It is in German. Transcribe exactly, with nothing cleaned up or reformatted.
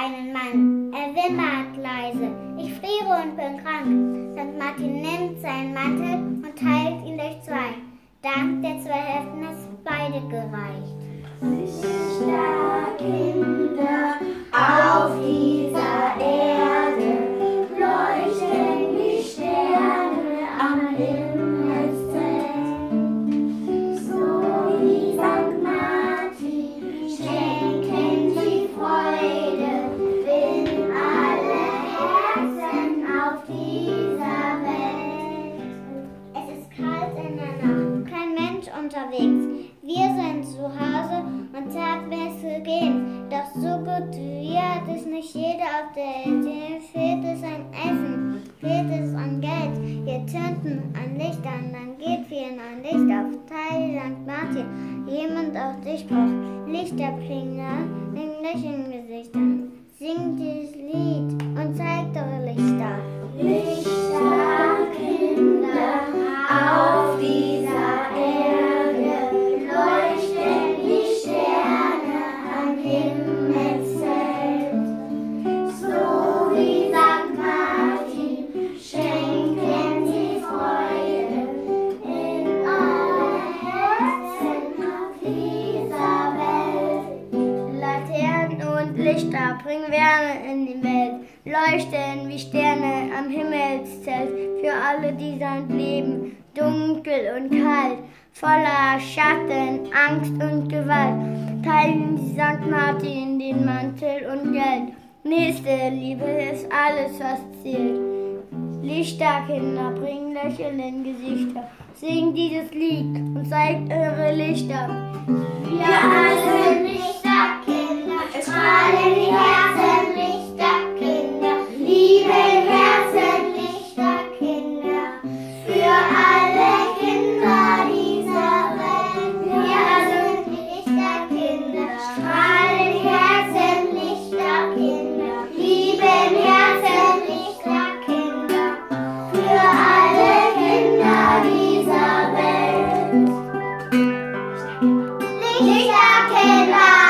einen Mann. Er wimmert leise. Ich friere und bin krank. Sankt Martin nimmt seinen Mantel und teilt ihn durch zwei. Dank der zwei Hälften ist beide gereicht. Lichterkinder auf dieser Erde leuchten wie Sterne am Himmelszelt. So wie Sankt Martin schenken sie Freude in alle Herzen auf dieser Welt. Es ist kalt in der Nacht, kein Mensch unterwegs. Wir sind zu Hause und Zeit will zu gehen. Doch so gut wie wir hat es nicht jeder auf der Welt. Hier fehlt es an Essen, fehlt es an Geld. Wir zünden an Lichtern, dann geht vielen ein Licht auf. Teil Sankt Martin, jemand auch dich braucht. Lichterbringer, in lächelnden Gesichtern. Singt dieses Lied und zeigt eure Lichter. Lichterkinder auf dieser Erde leuchten wie Sterne am Himmelszelt. So wie Sankt Martin schenken sie Freude in alle Herzen auf dieser Welt. Laternen und Lichter bringen Wärme in die Welt, leuchten wie Sterne am Himmelszelt, für alle, die Sand leben, dunkel und kalt, voller Schatten, Angst und Gewalt, teilen die Sankt Martin den Mantel und Geld. Nächste Liebe ist alles, was zählt. Lichterkinder bringen Lächeln in Gesichter, singt dieses Lied und zeigt eure Lichter. Wir alle sind Lichterkinder, es strahlen die Herzen, Lichterkinder, liebe Herzen, Lichterkinder, für alle Kinder dieser Welt. Wir sind Lichterkinder, strahlen die Herzen, Lichterkinder, liebe Herzen, Lichterkinder, für alle Kinder dieser Welt. Lichterkinder!